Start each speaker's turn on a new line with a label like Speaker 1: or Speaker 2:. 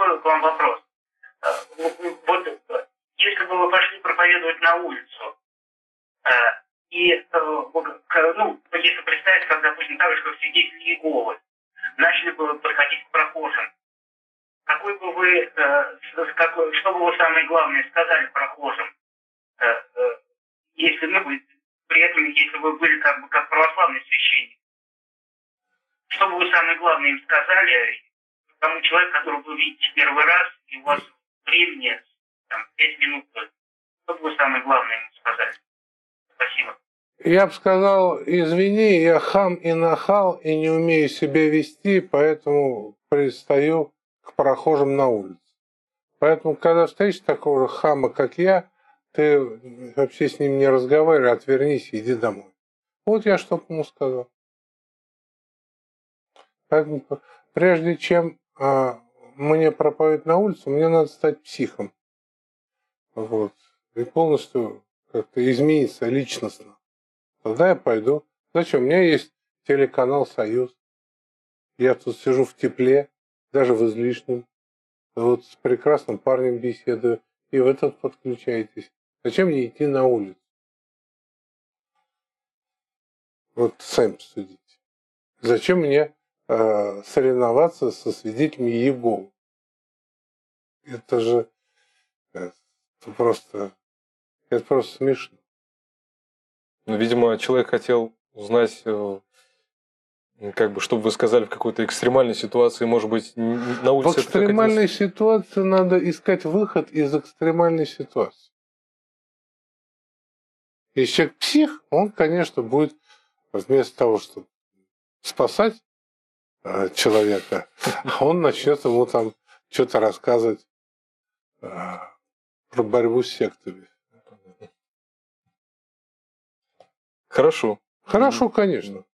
Speaker 1: такой к вам вопрос. Вот если бы вы пошли проповедовать на улицу, если представить, как, допустим, так же, как свидетели Иеговы, начали бы подходить к прохожим, какой бы вы, что бы вы самое главное сказали прохожим, если, при этом, если вы были как православный священник? Что бы вы самое главное им сказали тому человеку, которого вы видите первый раз, и у вас времени 5 минут, что бы вы самое главное ему сказали? Спасибо.
Speaker 2: Я бы сказал, извини, я хам и нахал, и не умею себя вести, поэтому пристаю к прохожим на улице. Поэтому, когда встретишь такого же хама, как я, ты вообще с ним не разговаривай, отвернись и иди домой. Вот я что ему сказал. Поэтому, прежде чем мне проповедовать на улицу, мне надо стать психом. Вот. И полностью как-то измениться личностно. Тогда я пойду. Зачем? У меня есть телеканал «Союз». Я тут сижу в тепле, даже в излишнем. Вот с прекрасным парнем беседую. И в этот подключаетесь. Зачем мне идти на улицу? Вот сами посудите. Зачем мне соревноваться со свидетелями Иеговы? Это же просто смешно.
Speaker 3: Ну, видимо, человек хотел узнать, чтобы вы сказали в какой-то экстремальной ситуации, может быть, на улице...
Speaker 2: В экстремальной ситуации надо искать выход из экстремальной ситуации. Если человек псих, он, конечно, будет вместо того, чтобы спасать человека, он начнет ему там что-то рассказывать про борьбу с сектами.
Speaker 3: Хорошо.
Speaker 2: Хорошо, конечно.